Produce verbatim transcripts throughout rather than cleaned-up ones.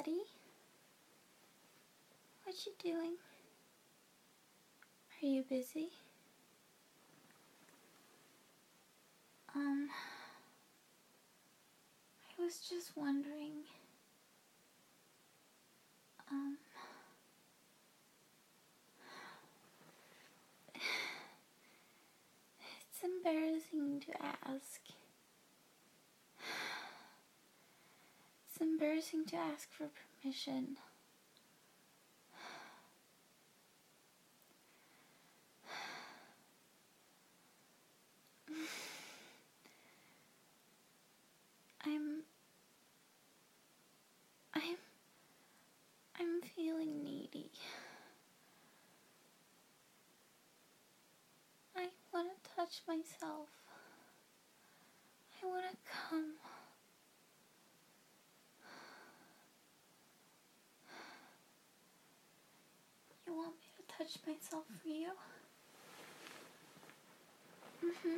Daddy? What you doing? Are you busy? Um, I was just wondering, um, it's embarrassing to ask. It's embarrassing to ask for permission. I'm, I'm, I'm feeling needy. I want to touch myself. I want to come. You want me to touch myself for you? Mm-hmm.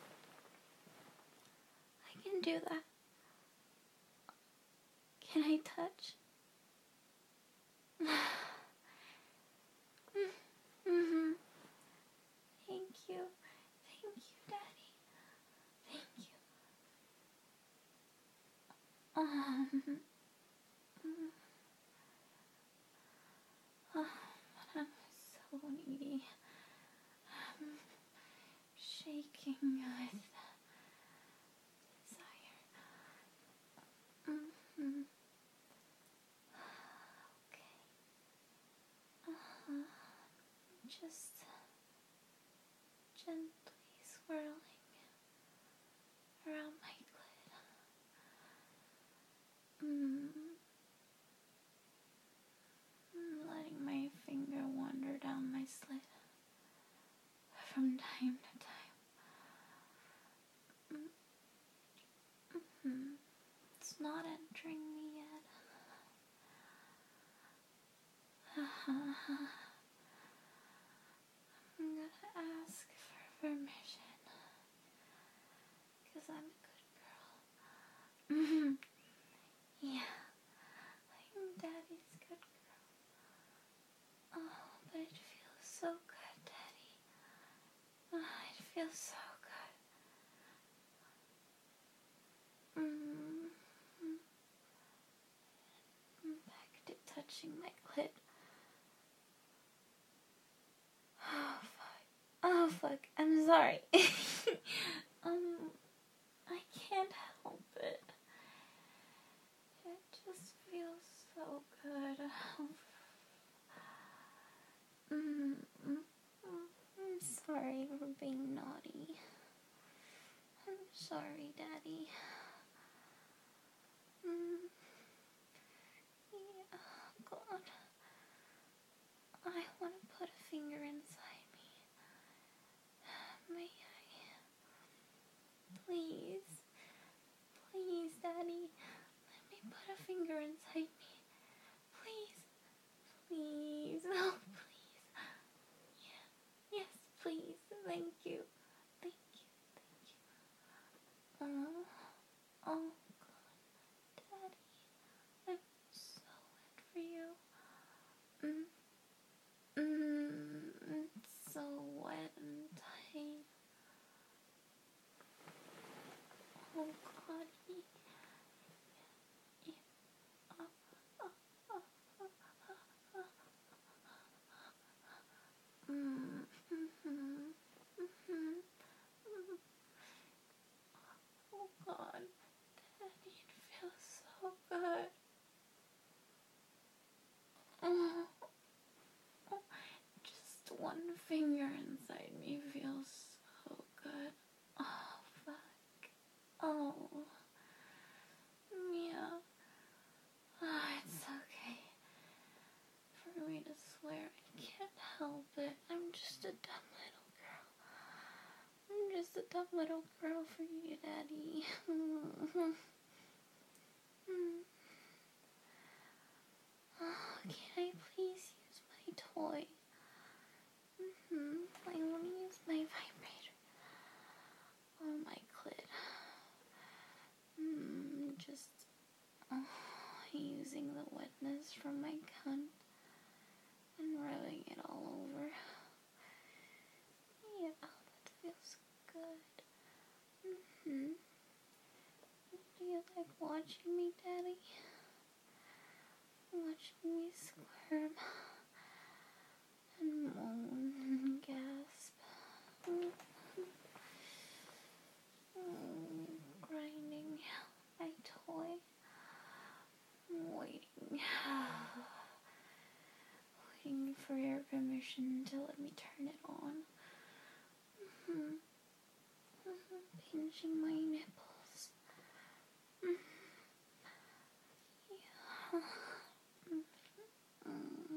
I can do that. Can I touch? Mm-hmm. Thank you. Thank you, Daddy. Thank you. Um. Oh, I'm so needy. I'm shaking with desire. Mm-hmm. Okay. Uh-huh. Just gently swirling around my clit. Mm. Letting my finger wander down my slit from time to time. Mm-hmm. It's not entering me yet. Uh-huh. I'm gonna ask for permission, because I'm a good girl. Mm-hmm. Yeah, I'm Daddy's good girl. Oh, but it feels so good, Daddy. Oh, it feels so good. Mm-hmm. Back to touching my clit. Oh, fuck. Oh, fuck. I'm sorry. um, I can't help it. It just feels so good. Mm, mm, mm, I'm sorry for being naughty. I'm sorry, Daddy. Mm, yeah, God. I want to put a finger inside me. May I? Please. Please, Daddy. Let me put a finger inside me. Please. Please. Oh, please. Yeah. Yes, please. Thank you. Thank you. Thank you. Oh. Oh, God. Daddy. I'm so wet for you. Mm. Mm. It's so wet and tight. Oh, God. Mm. Mm-hmm. Mm-hmm. Oh, God. Daddy, it feels so good. Oh. Oh. Just one finger inside me feels so good. Oh, fuck. Oh. Yeah. Oh, it's okay for me to swear. I can't help it. I'm just a dumb little girl. I'm just a dumb little girl for you, Daddy. Oh, can I please use my toy? Mm-hmm. I want to use my vibrator on my clit. Mm, just oh, use using the wetness from my cunt and rubbing it all over. Yeah, that feels good. Mm-hmm. Do you like watching me, Daddy? Watching me squirm and moan and gasp. Mm, grinding my toy. I'm waiting. Waiting for your permission to let me turn it on. Mm-hmm. Mm-hmm. Pinching my nipples. Mm-hmm. Yeah. Mm-hmm.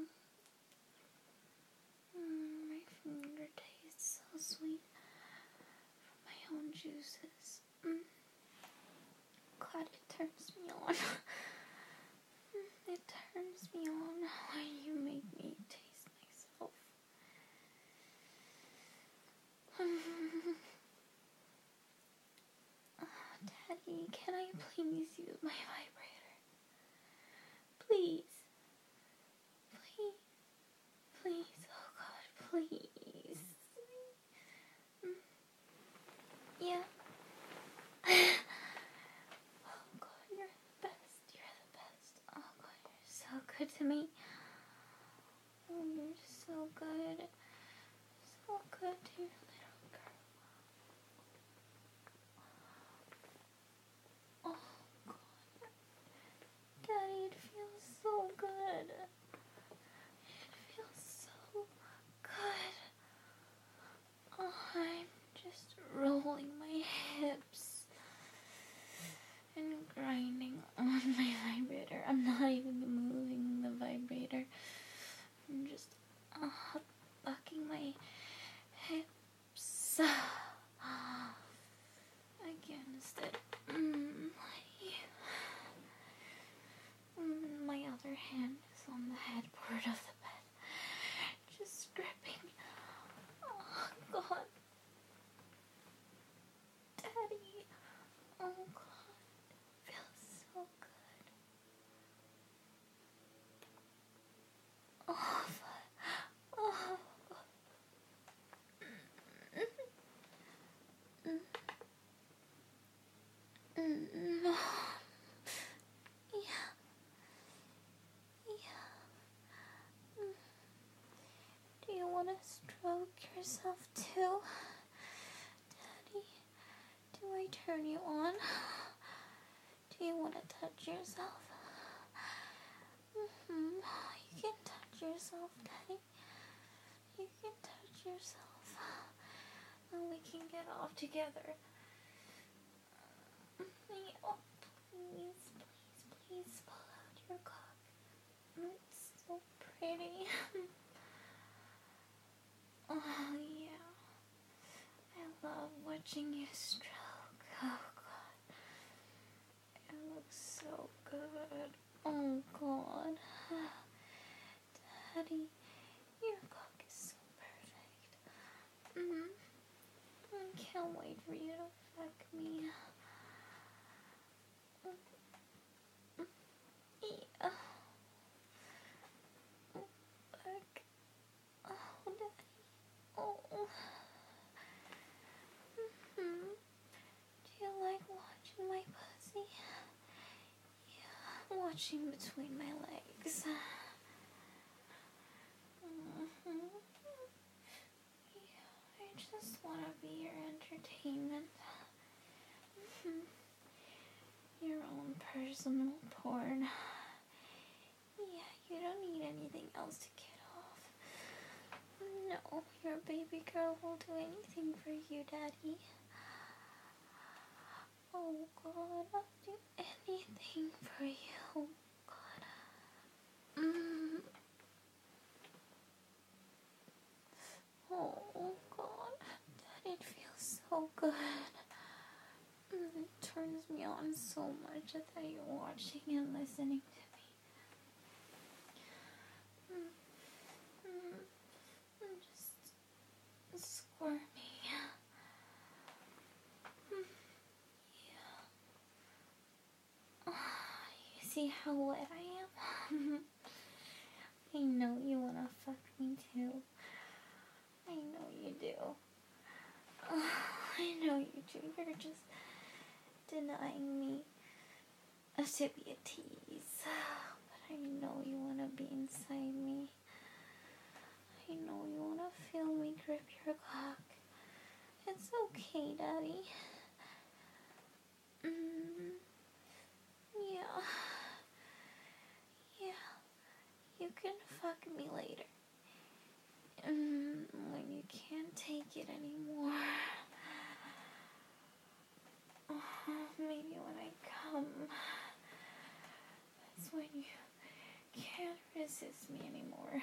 Mm, my finger tastes so sweet from my own juices. Mm. God, it turns me on. It turns me on when you make me taste myself. Oh, Daddy, can I please use my vibrator? Please. Please. Please. Oh, God, please. Mm. Yeah. Oh, God, you're the best. You're the best. Oh, God, you're so good to me. Oh, you're so good. So good to your little girl. Oh, God. Daddy, it feels so good. It feels so good. Oh, I'm just rolling my hips and grinding on my vibrator. I'm not even moving the vibrator. I'm just uh, bucking my hips against it. Mm, mm, my other hand is on the headboard of the bed, just gripping. Oh, God. Daddy. Oh, God. It feels so good. Oh, oh. Mm. Mm. Mm. Yeah. Yeah. Mm. Do you want to stroke yourself too? Daddy, do I turn you on? Do you want to touch yourself? Mm-hmm. You can touch yourself, Daddy. You can touch yourself. And we can get off together. Oh, please, please, please pull out your cock. It's so pretty. Oh, yeah. I love watching you stroke. Oh, God. It looks so good. Oh, God. Daddy, your cock is so perfect. Mm-hmm. I can't wait for you to fuck me. Yeah. Fuck. Oh, Daddy. Oh. Mm-hmm. Do you like watching my pussy? Yeah, watching between my legs. Mm-hmm. Yeah, I just want to be your entertainment. Mm-hmm. Your own personal porn. Yeah, you don't need anything else to get off. No, your baby girl will do anything for you, Daddy. Oh, God, I'll do anything for you. Oh, God. Mm. Oh, God. Daddy, it feels so good. Mm, it turns me on so much that you're watching and listening to me. Mm. Mm. I'm just squirming. Mm. Yeah. Oh, you see how wet I am? I know you wanna fuck me too. I know you do. Oh, I know you do. You're just denying me a to be a tease. But I know you wanna be inside me. I know you wanna feel me grip your cock. It's okay, Daddy. Mm, yeah. Yeah. You can fuck me later. Mm, when you can't take it anymore. Oh, maybe when I come. That's when you can't resist me anymore.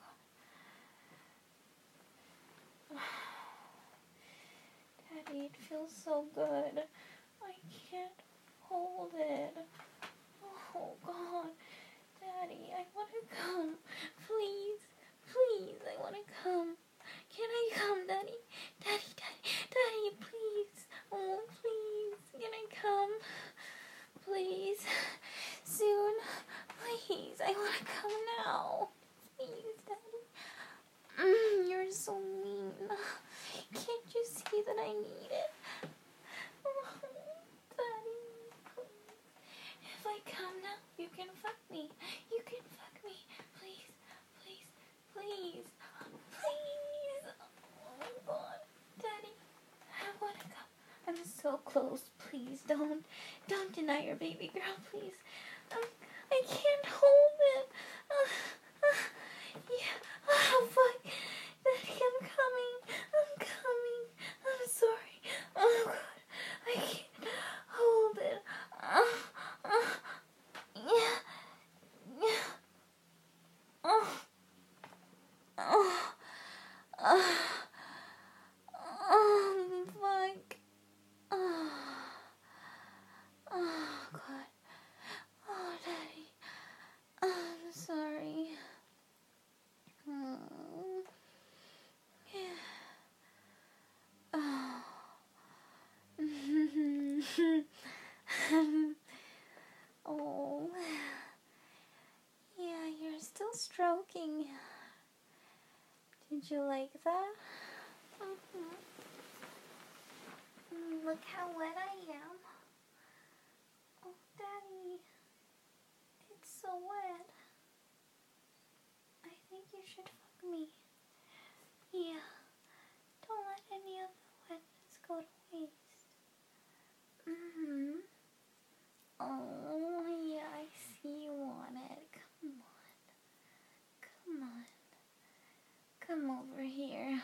Daddy, it feels so good. I can't hold it. Oh, God. Daddy, I want to come. Please, please, I want to come. Can I come, Daddy? Daddy, Daddy, Daddy, please. Oh, please, can I come? Please, soon. Please, I want to come now. Please, Daddy. Mm, you're so mean. Can't you see that I need it? Oh, Daddy, please. If I come now, you can fuck me. You can fuck me. Please, please, please, please. Oh my God, Daddy, I want to come. I'm so close. Please don't, don't deny your baby girl, please. Um, I can't hold it. Uh, uh, yeah. Oh, fuck. Daddy, I'm coming. I'm coming. I'm sorry. Oh, God. I can't hold it. Uh, uh, yeah. Yeah. Oh. Oh. Oh. Oh, fuck. Oh. Oh, God. Oh, Daddy. I'm sorry. Oh. Yeah. Oh. Oh. Yeah, you're still stroking. Did you like that? Mm-hmm. Mm, look how wet I am. Oh, Daddy. It's so wet. I think you should fuck me. Yeah. Don't let any of the wetness go to waste. Mm-hmm. Oh, yeah, I see you want it. Come on. Come on. Come over here.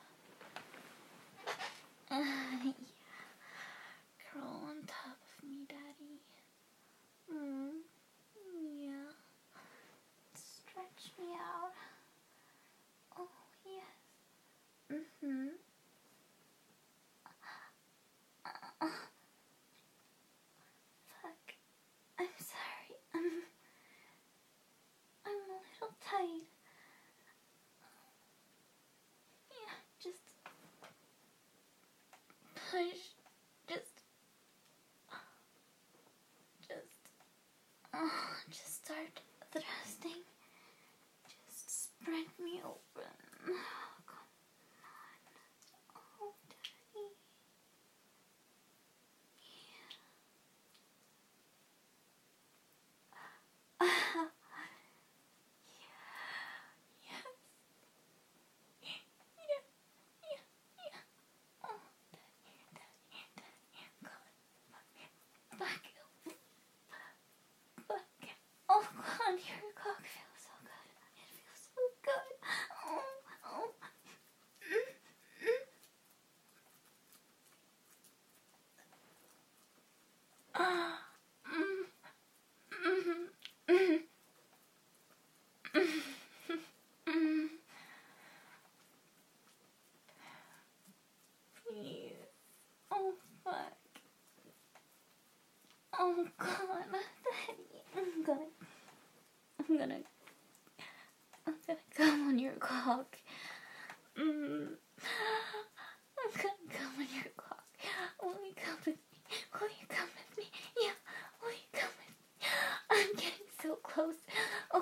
Uh, yeah. Curl on top of me, Daddy. Mm. Yeah. Stretch me out. Oh, yes. Mm-hmm. Uh, fuck. I'm sorry. I'm, I'm a little tight. Yeah, just push. Just, just, oh, just start thrusting. Just spread me open. Oh, come on. Oh, Daddy. Yeah. Uh, yes. Yeah, yeah, yeah. Oh, Daddy, Daddy, Daddy. God, back, back, back. Oh, God, your cock feels so good. It feels so good. Oh, oh. Mm, mm. Ah, mm, mm, mm, mm, mm. Please. Oh, fuck. Oh, God, Daddy. I'm gonna, I'm gonna, I'm gonna come on your cock. Mm. I'm gonna come on your cock. Will you come with me? Will you come with me? Yeah, will you come with me? I'm getting close. Oh,